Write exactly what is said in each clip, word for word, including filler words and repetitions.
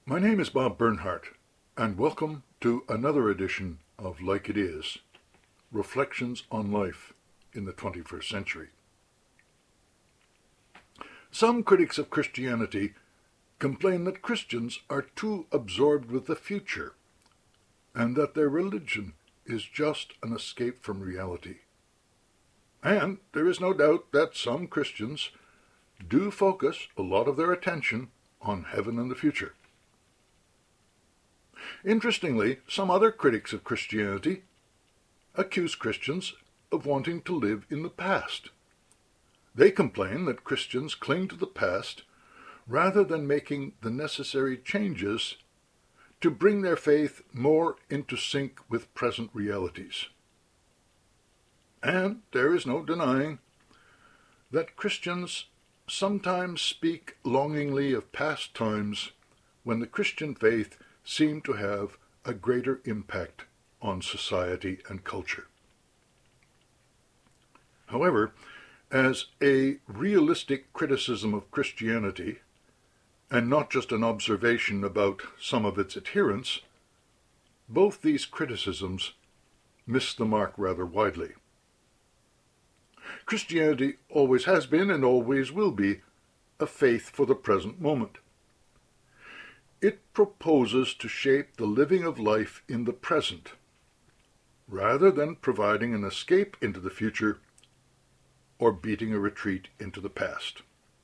My name is Bob Bernhardt, and welcome to another edition of Like It Is, Reflections on Life in the twenty-first Century. Some critics of Christianity complain that Christians are too absorbed with the future, and that their religion is just an escape from reality. And there is no doubt that some Christians do focus a lot of their attention on heaven and the future. Interestingly, some other critics of Christianity accuse Christians of wanting to live in the past. They complain that Christians cling to the past rather than making the necessary changes to bring their faith more into sync with present realities. And there is no denying that Christians sometimes speak longingly of past times when the Christian faith seem to have a greater impact on society and culture. However, as a realistic criticism of Christianity, and not just an observation about some of its adherents, both these criticisms miss the mark rather widely. Christianity always has been and always will be a faith for the present moment. It proposes to shape the living of life in the present, rather than providing an escape into the future or beating a retreat into the past.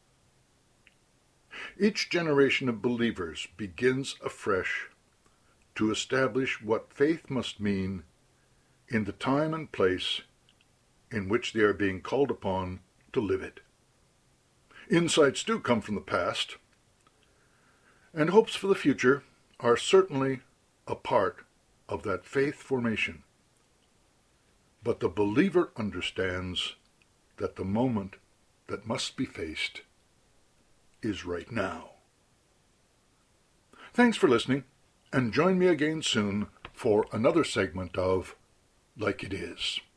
Each generation of believers begins afresh to establish what faith must mean in the time and place in which they are being called upon to live it. Insights do come from the past, and hopes for the future are certainly a part of that faith formation. But the believer understands that the moment that must be faced is right now. Thanks for listening, and join me again soon for another segment of Like It Is.